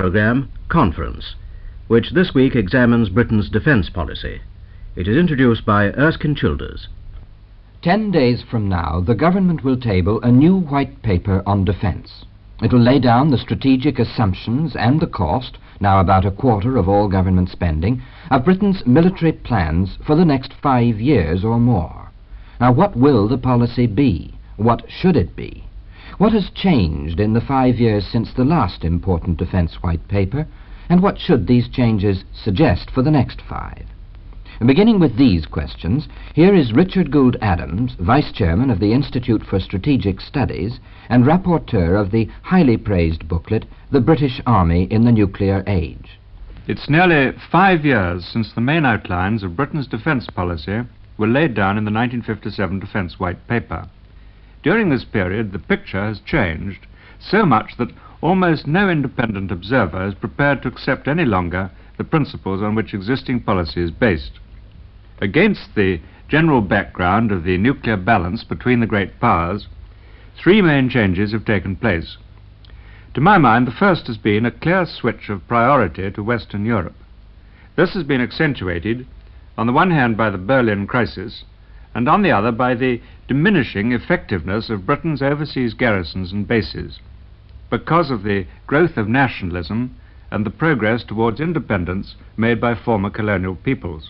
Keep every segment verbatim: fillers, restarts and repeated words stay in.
programme, Conference, which this week examines Britain's defence policy. It is introduced by Erskine Childers. Ten days from now, the government will table a new white paper on defence. It will lay down the strategic assumptions and the cost, now about a quarter of all government spending, of Britain's military plans for the next five years or more. Now, what will the policy be? What should it be? What has changed in the five years since the last important defence white paper, and what should these changes suggest for the next five? Beginning with these questions, here is Richard Gould Adams, Vice Chairman of the Institute for Strategic Studies and Rapporteur of the highly praised booklet, The British Army in the Nuclear Age. It's nearly five years since the main outlines of Britain's defence policy were laid down in the nineteen fifty-seven Defence White Paper. During this period, the picture has changed so much that almost no independent observer is prepared to accept any longer the principles on which existing policy is based. Against the general background of the nuclear balance between the great powers, three main changes have taken place. To my mind, the first has been a clear switch of priority to Western Europe. This has been accentuated, on the one hand by the Berlin crisis, and on the other by the diminishing effectiveness of Britain's overseas garrisons and bases, because of the growth of nationalism and the progress towards independence made by former colonial peoples.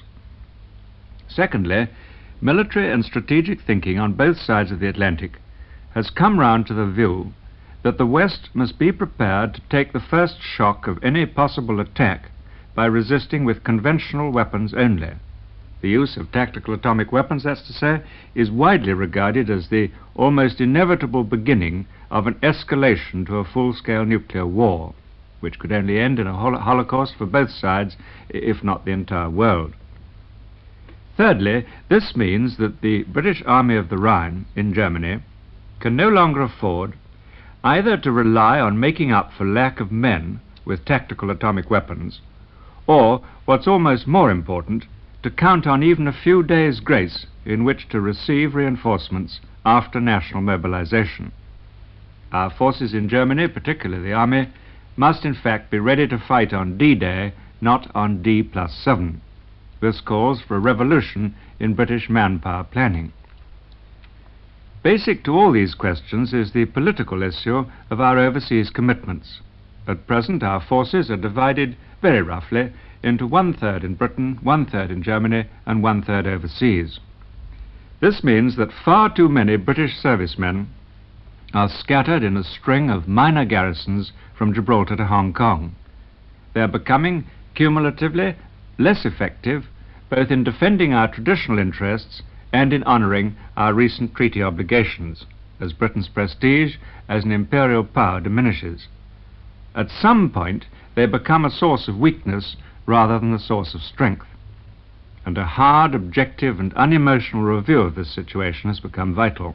Secondly, military and strategic thinking on both sides of the Atlantic has come round to the view that the West must be prepared to take the first shock of any possible attack by resisting with conventional weapons only. The use of tactical atomic weapons, that's to say, is widely regarded as the almost inevitable beginning of an escalation to a full-scale nuclear war, which could only end in a hol- holocaust for both sides, if not the entire world. Thirdly, this means that the British Army of the Rhine in Germany can no longer afford either to rely on making up for lack of men with tactical atomic weapons, or, what's almost more important, to count on even a few days' grace in which to receive reinforcements after national mobilization. Our forces in Germany, particularly the Army, must in fact be ready to fight on D-Day, not on D plus seven. This calls for a revolution in British manpower planning. Basic to all these questions is the political issue of our overseas commitments. At present, our forces are divided very roughly into one-third in Britain, one-third in Germany, and one-third overseas. This means that far too many British servicemen are scattered in a string of minor garrisons from Gibraltar to Hong Kong. They are becoming cumulatively less effective both in defending our traditional interests and in honouring our recent treaty obligations, as Britain's prestige as an imperial power diminishes. At some point, they become a source of weakness rather than a source of strength, and a hard, objective and unemotional review of this situation has become vital.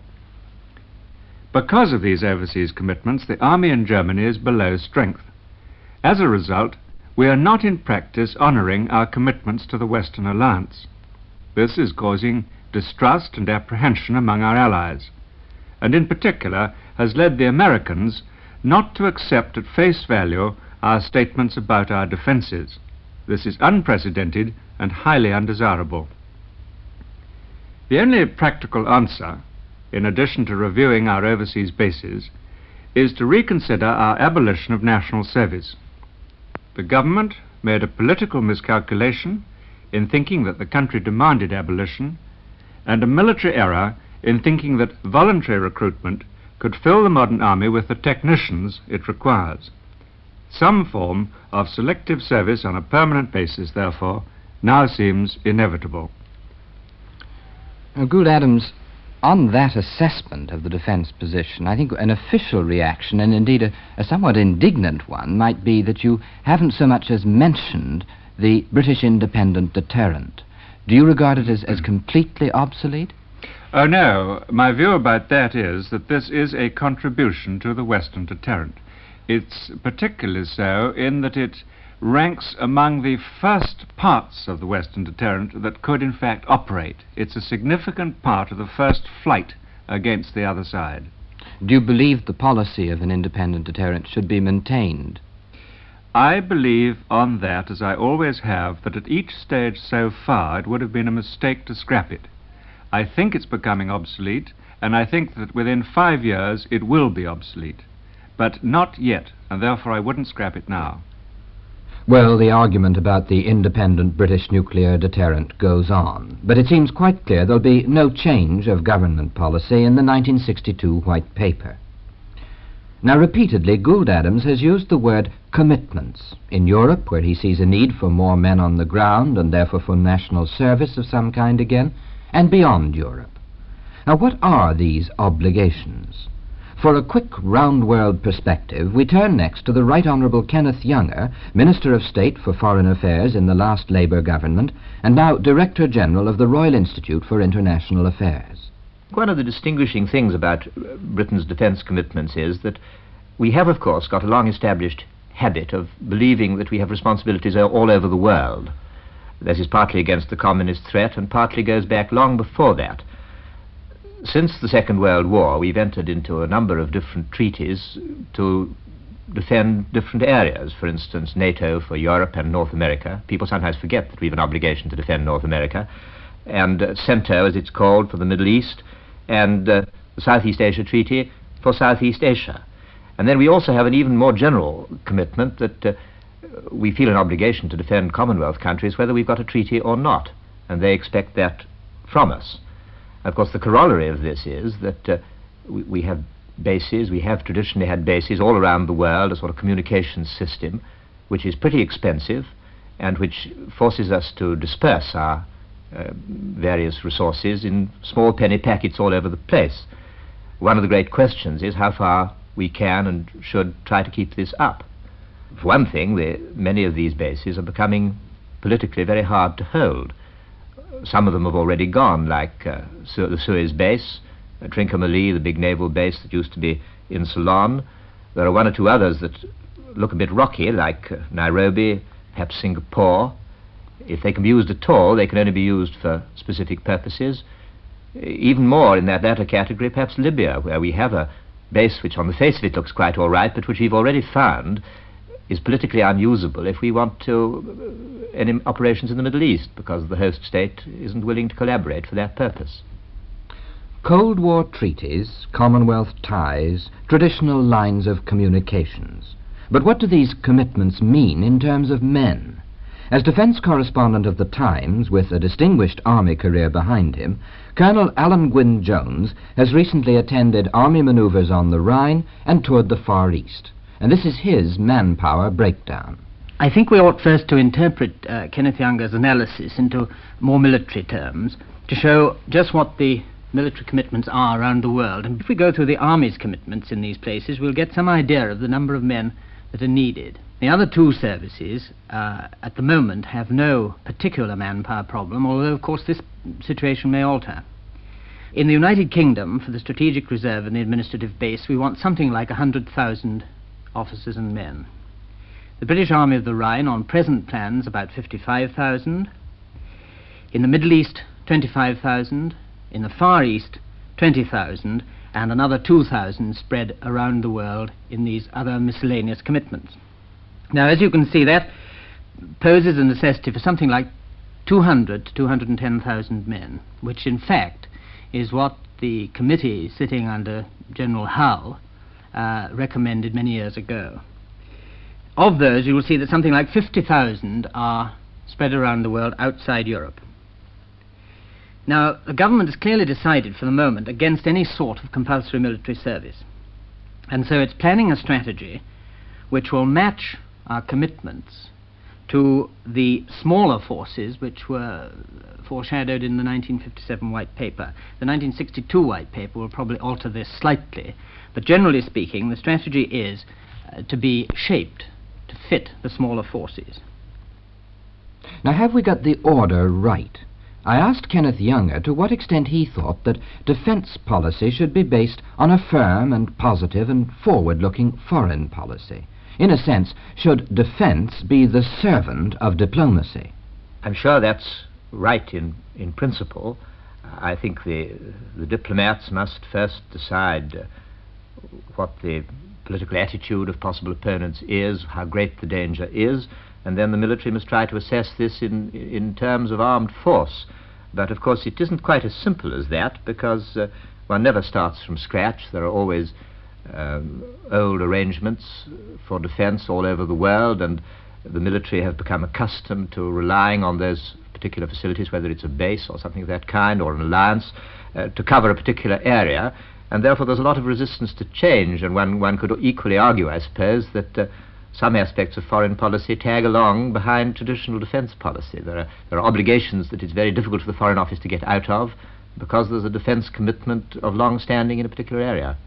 Because of these overseas commitments, the Army in Germany is below strength. As a result, we are not in practice honouring our commitments to the Western Alliance. This is causing distrust and apprehension among our allies, and in particular has led the Americans not to accept at face value our statements about our defences. This is unprecedented and highly undesirable. The only practical answer, in addition to reviewing our overseas bases, is to reconsider our abolition of national service. The government made a political miscalculation in thinking that the country demanded abolition, and a military error in thinking that voluntary recruitment could fill the modern army with the technicians it requires. Some form of selective service on a permanent basis, therefore, now seems inevitable. Now, Gould Adams, on that assessment of the defence position, I think an official reaction, and indeed a, a somewhat indignant one, might be that you haven't so much as mentioned the British independent deterrent. Do you regard it as, as completely obsolete? Oh no, my view about that is that this is a contribution to the Western deterrent. It's particularly so in that it ranks among the first parts of the Western deterrent that could in fact operate. It's a significant part of the first flight against the other side. Do you believe the policy of an independent deterrent should be maintained? I believe on that, as I always have, that at each stage so far it would have been a mistake to scrap it. I think it's becoming obsolete, and I think that within five years it will be obsolete. But not yet, and therefore I wouldn't scrap it now. Well, the argument about the independent British nuclear deterrent goes on, but it seems quite clear there'll be no change of government policy in the nineteen sixty-two White Paper. Now, repeatedly, Gould Adams has used the word commitments in Europe, where he sees a need for more men on the ground and therefore for national service of some kind again, and beyond Europe. Now, what are these obligations? For a quick round-world perspective, we turn next to the Right Honourable Kenneth Younger, Minister of State for Foreign Affairs in the last Labour government, and now Director General of the Royal Institute for International Affairs. One of the distinguishing things about Britain's defence commitments is that we have, of course, got a long-established habit of believing that we have responsibilities all over the world. This is partly against the communist threat and partly goes back long before that. Since the Second World War, we've entered into a number of different treaties to defend different areas. For instance, NATO for Europe and North America. People sometimes forget that we have an obligation to defend North America. And uh, CENTO, as it's called, for the Middle East, and uh, the Southeast Asia Treaty for Southeast Asia. And then we also have an even more general commitment that uh, we feel an obligation to defend Commonwealth countries whether we've got a treaty or not, and they expect that from us. Of course, the corollary of this is that uh, we, we have bases, we have traditionally had bases all around the world, a sort of communications system, which is pretty expensive and which forces us to disperse our uh, various resources in small penny packets all over the place. One of the great questions is how far we can and should try to keep this up. For one thing, the, many of these bases are becoming politically very hard to hold. Some of them have already gone, like uh, Su the Suez base, uh, Trincomalee, the big naval base that used to be in Ceylon. There are one or two others that look a bit rocky, like uh, Nairobi, perhaps Singapore. If they can be used at all, they can only be used for specific purposes. Even more in that latter category, perhaps Libya, where we have a base which on the face of it looks quite all right, but which we've already found is politically unusable if we want to uh, any operations in the Middle East, because the host state isn't willing to collaborate for that purpose. Cold War treaties, Commonwealth ties, traditional lines of communications. But what do these commitments mean in terms of men? As defence correspondent of the Times, with a distinguished army career behind him, Colonel Alan Gwyn Jones has recently attended army manoeuvres on the Rhine and toured the Far East. And this is his manpower breakdown. I think we ought first to interpret uh, Kenneth Younger's analysis into more military terms to show just what the military commitments are around the world. And if we go through the Army's commitments in these places, we'll get some idea of the number of men that are needed. The other two services, uh, at the moment, have no particular manpower problem, although, of course, this situation may alter. In the United Kingdom, for the Strategic Reserve and the Administrative Base, we want something like one hundred thousand officers and men. The British Army of the Rhine, on present plans, about fifty-five thousand. In the Middle East, twenty-five thousand. In the Far East, twenty thousand, and another two thousand spread around the world in these other miscellaneous commitments. Now, as you can see, that poses a necessity for something like two hundred to two hundred ten thousand men, which in fact is what the committee sitting under General Hull Uh, recommended many years ago. Of those, you will see that something like fifty thousand are spread around the world outside Europe. Now, the government has clearly decided for the moment against any sort of compulsory military service. And so it's planning a strategy which will match our commitments to the smaller forces which were foreshadowed in the nineteen fifty-seven White Paper. The nineteen sixty-two White Paper will probably alter this slightly, but generally speaking, the strategy is uh, to be shaped to fit the smaller forces. Now, have we got the order right? I asked Kenneth Younger to what extent he thought that defence policy should be based on a firm and positive and forward-looking foreign policy. In a sense, should defence be the servant of diplomacy? I'm sure that's right in, in principle. I think the, the diplomats must first decide uh, what the political attitude of possible opponents is, how great the danger is, and then the military must try to assess this in, in terms of armed force. But of course it isn't quite as simple as that, because uh, one never starts from scratch. There are always um, old arrangements for defense all over the world, and the military have become accustomed to relying on those particular facilities, whether it's a base or something of that kind, or an alliance, uh, to cover a particular area, and therefore there's a lot of resistance to change. And one, one could equally argue, I suppose, that uh, some aspects of foreign policy tag along behind traditional defense policy. There are, there are obligations that it's very difficult for the Foreign Office to get out of, because there's a defense commitment of long standing in a particular area.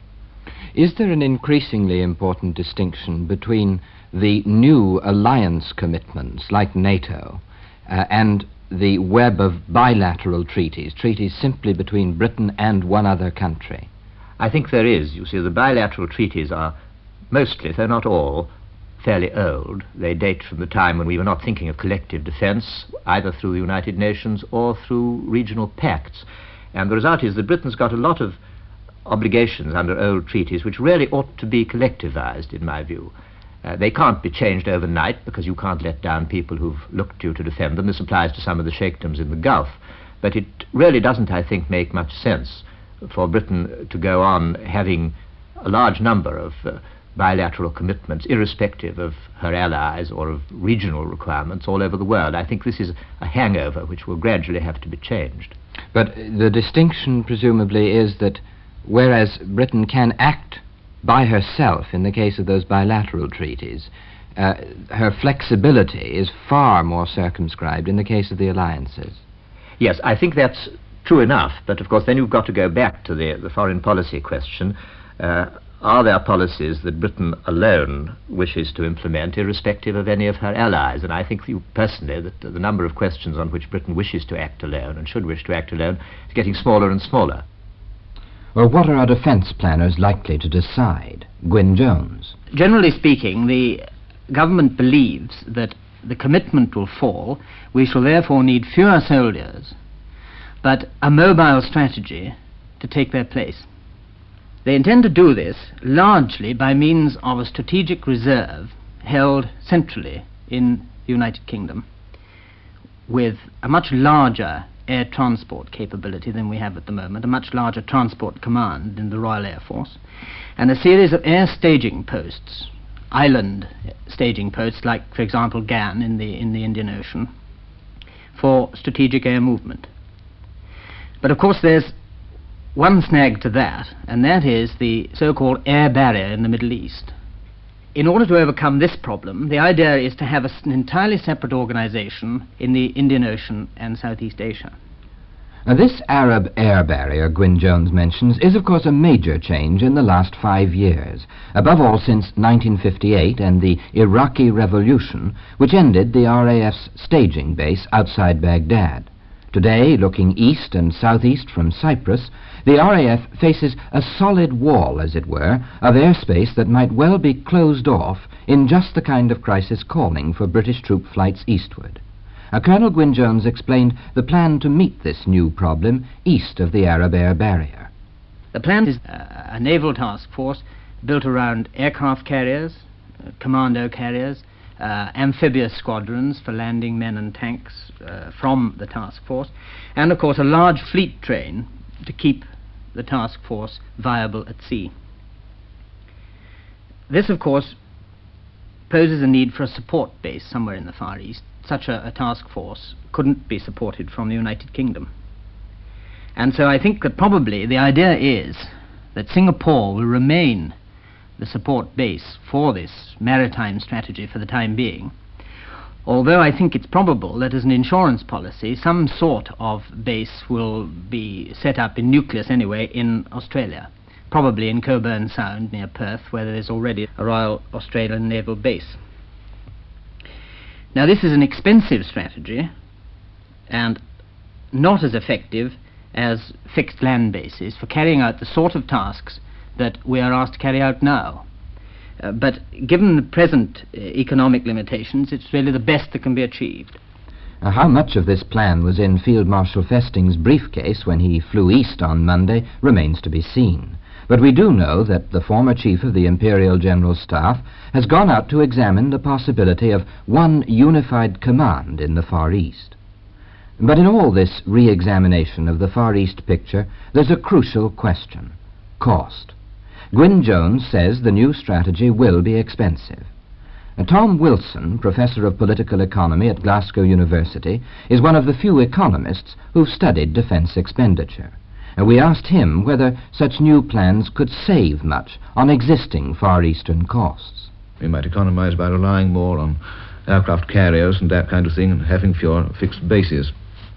Is there an increasingly important distinction between the new alliance commitments, like NATO, uh, and the web of bilateral treaties, treaties simply between Britain and one other country? I think there is. You see, the bilateral treaties are mostly, though not all, fairly old. They date from the time when we were not thinking of collective defense, either through the United Nations or through regional pacts. And the result is that Britain's got a lot of obligations under old treaties which really ought to be collectivized, in my view. Uh, they can't be changed overnight, because you can't let down people who've looked to you to defend them. This applies to some of the sheikdoms in the Gulf. But it really doesn't, I think, make much sense for Britain to go on having a large number of uh, bilateral commitments, irrespective of her allies or of regional requirements all over the world. I think this is a hangover which will gradually have to be changed. But the distinction, presumably, is that whereas Britain can act by herself in the case of those bilateral treaties, uh, her flexibility is far more circumscribed in the case of the alliances. Yes, I think that's true enough, but of course then you've got to go back to the, the foreign policy question. Uh, are there policies that Britain alone wishes to implement, irrespective of any of her allies? And I think you personally that the number of questions on which Britain wishes to act alone and should wish to act alone is getting smaller and smaller. Well, what are our defence planners likely to decide? Gwyn Jones. Generally speaking, the government believes that the commitment will fall. We shall therefore need fewer soldiers, but a mobile strategy to take their place. They intend to do this largely by means of a strategic reserve held centrally in the United Kingdom, with a much larger air transport capability than we have at the moment, a much larger transport command in the Royal Air Force, and a series of air staging posts, island staging posts, like, for example, Ghan in the, in the Indian Ocean, for strategic air movement. But of course there's one snag to that, and that is the so-called air barrier in the Middle East. In order to overcome this problem, the idea is to have a, an entirely separate organization in the Indian Ocean and Southeast Asia. Now, this Arab air barrier Gwyn Jones mentions is, of course, a major change in the last five years, above all since nineteen fifty-eight and the Iraqi Revolution, which ended the R A F's staging base outside Baghdad. Today, looking east and southeast from Cyprus, the R A F faces a solid wall, as it were, of airspace that might well be closed off in just the kind of crisis calling for British troop flights eastward. Uh, Colonel Gwyn Jones explained the plan to meet this new problem east of the Arab air barrier. The plan is uh, a naval task force built around aircraft carriers, uh, commando carriers, Uh, amphibious squadrons for landing men and tanks uh, from the task force, and of course a large fleet train to keep the task force viable at sea. This of course poses a need for a support base somewhere in the Far East. Such a, a task force couldn't be supported from the United Kingdom. And so I think that probably the idea is that Singapore will remain the support base for this maritime strategy for the time being, although I think it's probable that as an insurance policy some sort of base will be set up in nucleus anyway in Australia, probably in Cockburn Sound near Perth, where there is already a Royal Australian Naval Base. Now this is an expensive strategy and not as effective as fixed land bases for carrying out the sort of tasks that we are asked to carry out now. Uh, but given the present uh, economic limitations, it's really the best that can be achieved. Now, how much of this plan was in Field Marshal Festing's briefcase when he flew east on Monday remains to be seen. But we do know that the former chief of the Imperial General Staff has gone out to examine the possibility of one unified command in the Far East. But in all this re-examination of the Far East picture, there's a crucial question: cost. Gwyn Jones says the new strategy will be expensive. Uh, Tom Wilson, Professor of Political Economy at Glasgow University, is one of the few economists who've studied defence expenditure. And we asked him whether such new plans could save much on existing Far Eastern costs. We might economise by relying more on aircraft carriers and that kind of thing, and having fewer fixed bases.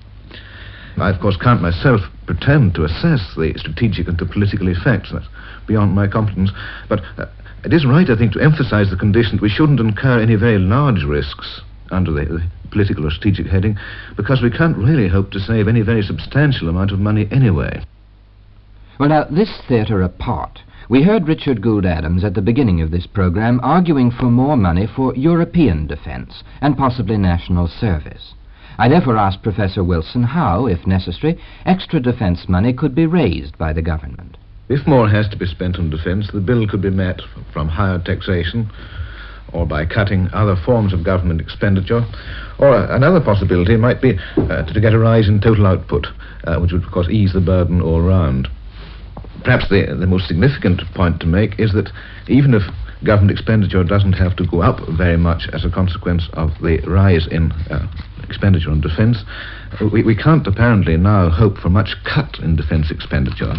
I, of course, can't myself pretend to assess the strategic and the political effects. That's beyond my competence. But uh, it is right, I think, to emphasise the condition that we shouldn't incur any very large risks under the, the political or strategic heading, because we can't really hope to save any very substantial amount of money anyway. Well, now, this theatre apart, we heard Richard Gould Adams at the beginning of this programme arguing for more money for European defence and possibly national service. I therefore asked Professor Wilson how, if necessary, extra defence money could be raised by the government. If more has to be spent on defence, the bill could be met from higher taxation, or by cutting other forms of government expenditure, or uh, another possibility might be uh, to get a rise in total output, uh, which would of course ease the burden all round. Perhaps the, the most significant point to make is that even if government expenditure doesn't have to go up very much as a consequence of the rise in uh, expenditure on defence, we, we can't apparently now hope for much cut in defence expenditure.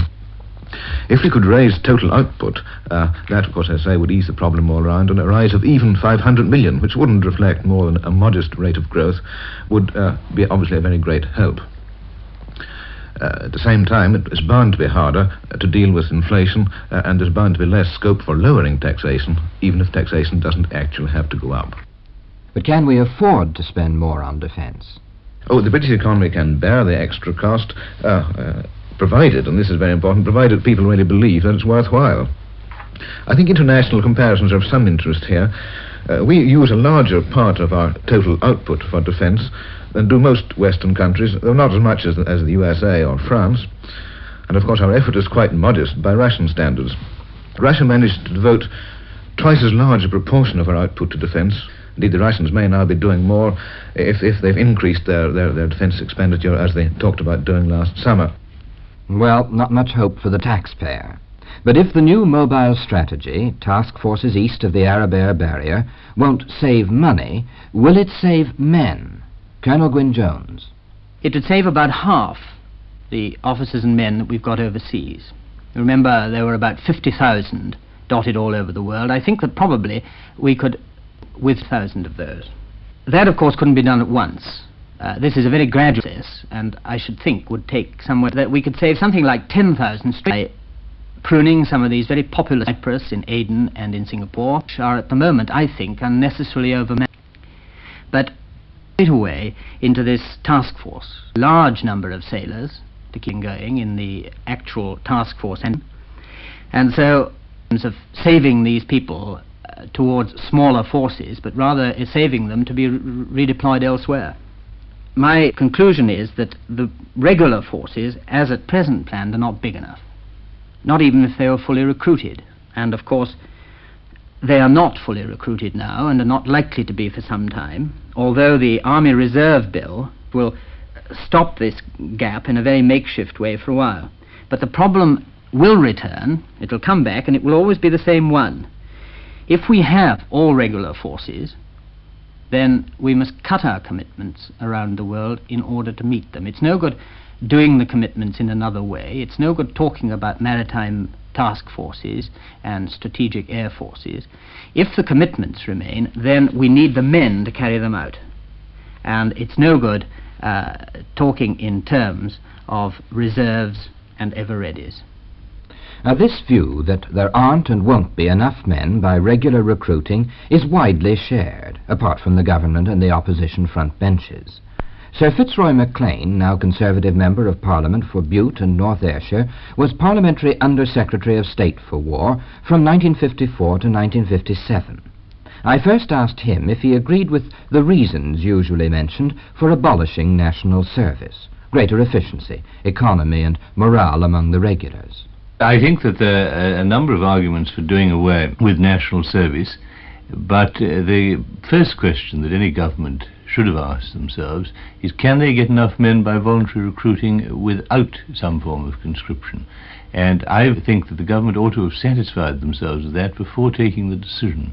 If we could raise total output, uh, that, of course, as I say, would ease the problem all round, and a rise of even five hundred million, which wouldn't reflect more than a modest rate of growth, would uh, be obviously a very great help. Uh, at the same time, it is bound to be harder uh, to deal with inflation, uh, and there's bound to be less scope for lowering taxation, even if taxation doesn't actually have to go up. But can we afford to spend more on defence? Oh, the British economy can bear the extra cost, uh, uh, provided, and this is very important, provided people really believe that it's worthwhile. I think international comparisons are of some interest here. Uh, we use a larger part of our total output for defence than do most Western countries, though not as much as, as the U S A or France. And of course our effort is quite modest by Russian standards. Russia managed to devote twice as large a proportion of our output to defence. Indeed, the Russians may now be doing more if, if they've increased their, their, their defence expenditure as they talked about doing last summer. Well, not much hope for the taxpayer. But if the new mobile strategy, task forces east of the Arab-Air barrier, won't save money, will it save men? Colonel Gwyn Jones. It would save about half the officers and men that we've got overseas. Remember, there were about fifty thousand dotted all over the world. I think that probably we could, with one thousand of those. That, of course, couldn't be done at once. Uh, this is a very gradual process, and I should think would take somewhere that we could save something like ten thousand straight by pruning some of these very popular Cyprus in Aden and in Singapore, which are at the moment, I think, unnecessarily overmanaged. But straight away into this task force, large number of sailors to keep going in the actual task force, and, and so in terms of saving these people uh, towards smaller forces, but rather is saving them to be re redeployed elsewhere. My conclusion is that the regular forces, as at present planned, are not big enough, not even if they were fully recruited. And of course they are not fully recruited now and are not likely to be for some time, although the Army Reserve Bill will stop this gap in a very makeshift way for a while. But the problem will return, it will come back, and it will always be the same one. If we have all regular forces, then we must cut our commitments around the world in order to meet them. It's no good doing the commitments in another way. It's no good talking about maritime task forces and strategic air forces. If the commitments remain, then we need the men to carry them out. And it's no good uh, talking in terms of reserves and ever-readies. Now, this view that there aren't and won't be enough men by regular recruiting is widely shared, apart from the government and the opposition front benches. Sir Fitzroy Maclean, now Conservative Member of Parliament for Bute and North Ayrshire, was Parliamentary Under-Secretary of State for War from nineteen fifty-four to nineteen fifty-seven. I first asked him if he agreed with the reasons usually mentioned for abolishing national service: greater efficiency, economy and morale among the regulars. I think that there are a number of arguments for doing away with national service, but uh, the first question that any government should have asked themselves is, can they get enough men by voluntary recruiting without some form of conscription? And I think that the government ought to have satisfied themselves with that before taking the decision.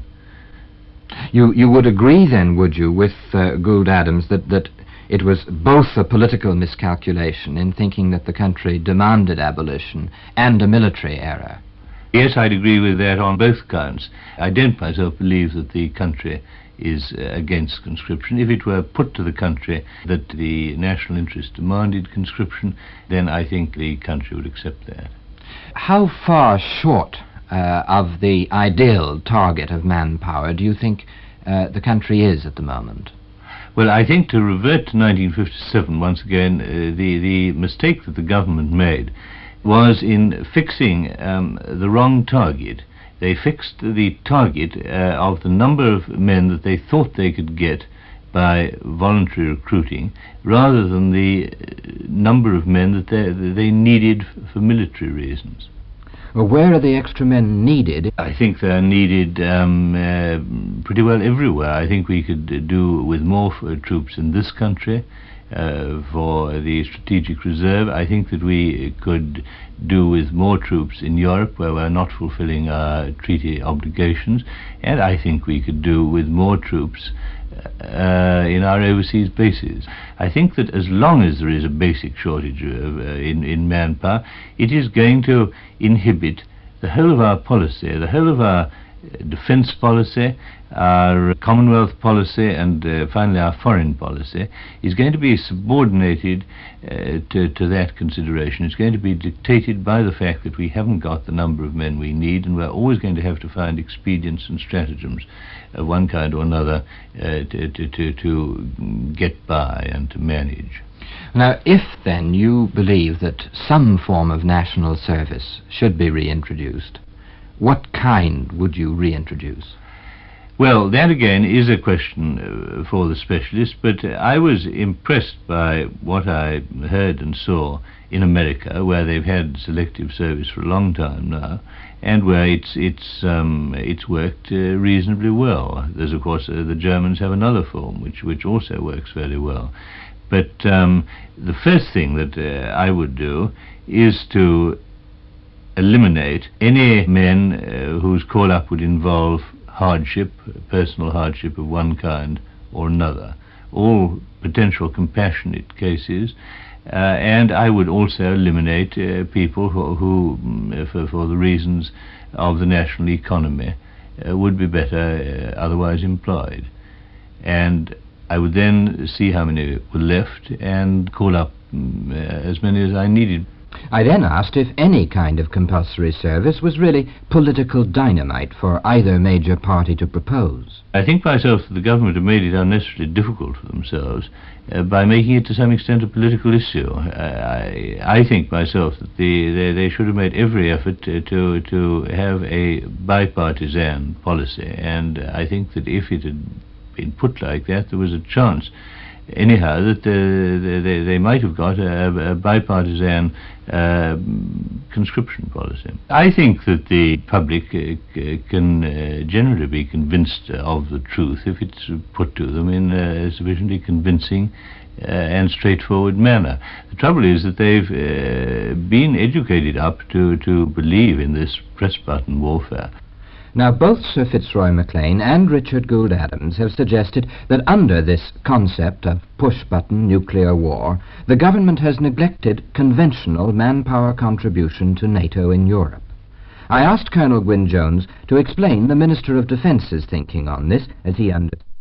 You, you would agree then, would you, with uh, Gould Adams, that, that it was both a political miscalculation in thinking that the country demanded abolition and a military error? Yes, I'd agree with that on both counts. I don't myself believe that the country is uh, against conscription. If it were put to the country that the national interest demanded conscription, then I think the country would accept that. How far short uh, of the ideal target of manpower do you think uh, the country is at the moment? Well, I think, to revert to nineteen fifty-seven once again, uh, the, the mistake that the government made was in fixing um, the wrong target. They fixed the target uh, of the number of men that they thought they could get by voluntary recruiting, rather than the uh, number of men that they, that they needed for military reasons. Well, where are the extra men needed? I think they're needed um, uh, pretty well everywhere. I think we could uh, do with more f- troops in this country uh, for the strategic reserve. I think that we could do with more troops in Europe, where we're not fulfilling our treaty obligations, and I think we could do with more troops uh, in our overseas bases. I think that as long as there is a basic shortage of, uh, in, in manpower, it is going to inhibit the whole of our policy, the whole of our defence policy, our Commonwealth policy, and uh, finally our foreign policy is going to be subordinated uh, to, to that consideration. It's going to be dictated by the fact that we haven't got the number of men we need, and we're always going to have to find expedients and stratagems of one kind or another uh, to, to, to, to get by and to manage. Now, if then you believe that some form of national service should be reintroduced, what kind would you reintroduce? Well, that again is a question uh, for the specialists, but uh, I was impressed by what I heard and saw in America, where they've had selective service for a long time now, and where it's it's um, it's worked uh, reasonably well. There's, of course, uh, the Germans have another form which which also works very well. But um, the first thing that uh, I would do is to eliminate any men uh, whose call-up would involve hardship, personal hardship of one kind or another, all potential compassionate cases, uh, and I would also eliminate uh, people who, who mm, for, for the reasons of the national economy, uh, would be better uh, otherwise employed. And I would then see how many were left and call up mm, uh, as many as I needed. I then asked if any kind of compulsory service was really political dynamite for either major party to propose. I think myself that the government have made it unnecessarily difficult for themselves uh, by making it to some extent a political issue. I, I think myself that the, they, they should have made every effort uh, to, to have a bipartisan policy, and I think that if it had been put like that, there was a chance anyhow that uh, they, they might have got a, a bipartisan uh, conscription policy. I think that the public uh, c- can uh, generally be convinced of the truth if it's put to them in a sufficiently convincing uh, and straightforward manner. The trouble is that they've uh, been educated up to, to believe in this press button warfare. Now, both Sir Fitzroy Maclean and Richard Gould Adams have suggested that under this concept of push-button nuclear war, the government has neglected conventional manpower contribution to NATO in Europe. I asked Colonel Gwyn Jones to explain the Minister of Defence's thinking on this, as he understood.